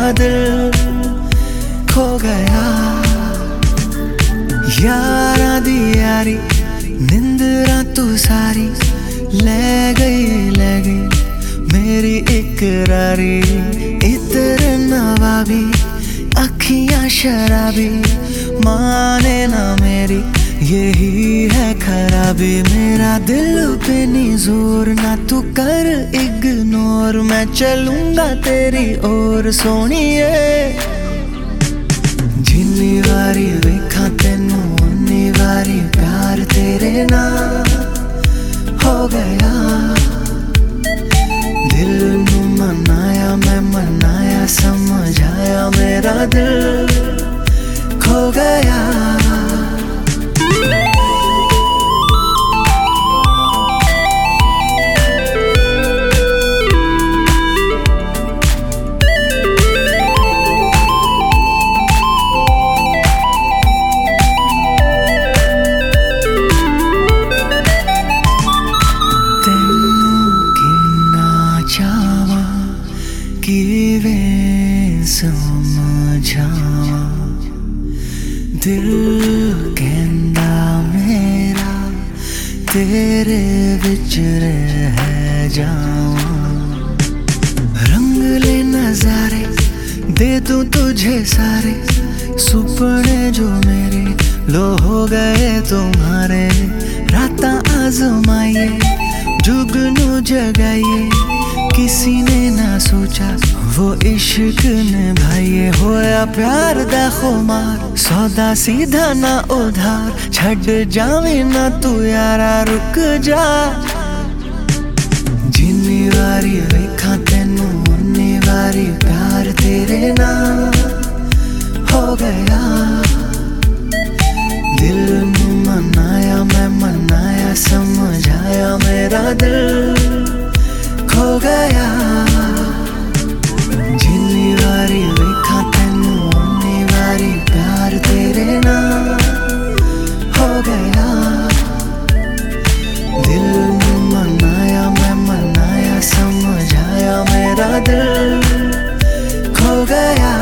दिल खो गया। यारा दी यारी निंदरा तू सारी ले गई मेरी इकरारी। इतर नवाबी अखियां शराबी माने ना मेरी यही है खराबी। मेरा दिल पे नहीं जोर ना तू कर इग्नोर, मैं चलूंगा तेरी ओर सोनिए। जिन्नी वारी वेखा तेनू उन्नी वारी प्यार तेरे नाल हो गया। दिल नू मनाया मैं मनाया समझाया मेरा दिल खो गया। समझावा दिल कहंदा मेरा तेरे विच रह जावां। रंग ले नजारे दे दूं तुझे सारे सुपने जो मेरे लो हो गए तुम्हारे। रातां आजमाइए जुगनू जगाइए किसी ने ना सोचा वो इश्क निभाइए। होया प्यार दा खुमार सौदा सीधा ना उधार छड़ जावे ना तू यारा रुक जा। जिन्नी वारी वेखा तेनू उन्नी वारी प्यार तेरे नाल हो गया। दिल नू मनाया मैं मनाया समझाया मेरा दिल खो गया। जिन्नी वारी वेखा तेनू उन्नी वारी प्यार तेरे नाल हो गया। दिल नू मनाया मैं मनाया समझाया मेरा दिल खो गया।